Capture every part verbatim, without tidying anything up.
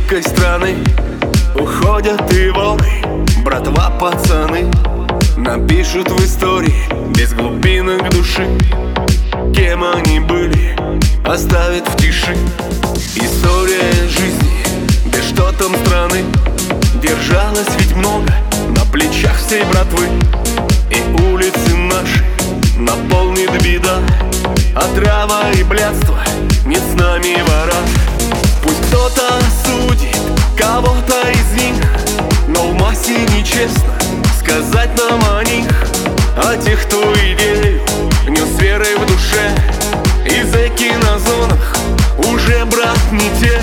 великой страны уходят и волны. Братва, пацаны напишут в истории без глубинок души. Кем они были, оставят в тиши. История жизни, да что там страны. Держалось ведь много на плечах всей братвы. И улицы наши наполнит беда. Отрава и блядство, нет с нами вора. Пусть кто-то осудит кого-то из них, но в массе нечестно сказать нам о них. О тех, кто идею нес с верой в душе. И зэки на зонах уже, брат, не те.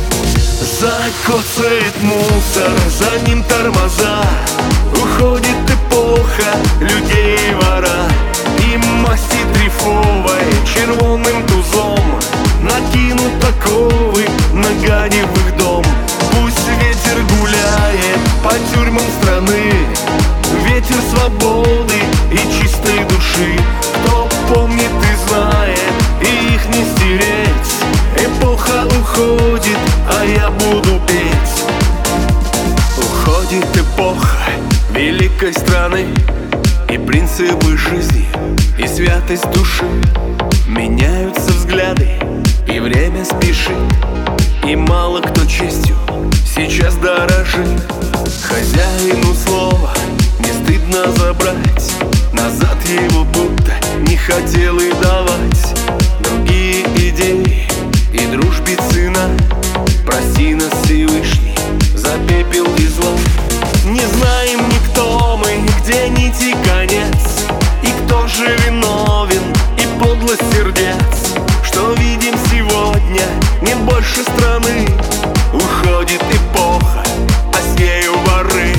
Закоцает мусор, за ним тормоза. Уходит эпоха людей и вора. И масти дрейфовой червоным тузом накинут оковы на гади в их дом. Пусть ветер гуляет по тюрьмам страны, ветер свободы и чистой души. Кто помнит и знает, и их не стереть. Эпоха уходит, а я буду петь. Уходит эпоха великой страны, и принципы жизни, и святость души. Меняются взгляды, и время спешит, и мало кто честью сейчас дорожит. Хозяину слова не стыдно забрать, назад его будто не хотел и давать. Другие идеи и дружбе цена. Прости нас, Всевышний, за пепел и зло. Не знаем никто мы, где нити конец, и кто же виновен, и подлость сердец. Что видим сегодня, не больше страны. Уходит эпоха, а с нею воры.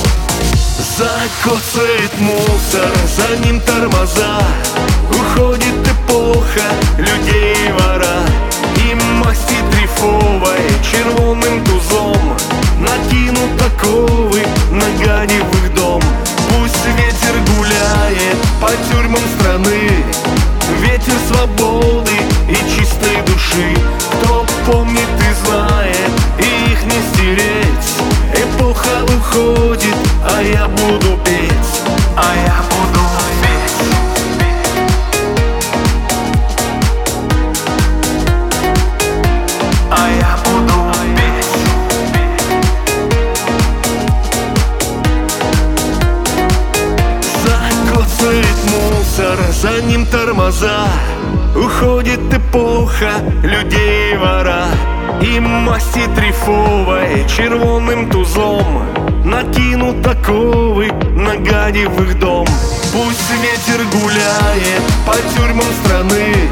Закоцает мусор, за ним тормоза. Уходит эпоха людей и вора. И масти дрейфовой червоным тузом накинут оковы на гади в их дом. Пусть ветер гуляет по тюрьмам страны, ветер свободы и чистой души. Кто помнит и знает, и их не стереть. Эпоха уходит, а я буду петь, а я буду петь. А я буду петь. Закоцает мусор, за ним тормоза. Уходит эпоха людей и вора. И масти дрейфовой червоным тузом накинут оковы на гади в их дом. Пусть ветер гуляет по тюрьмам страны,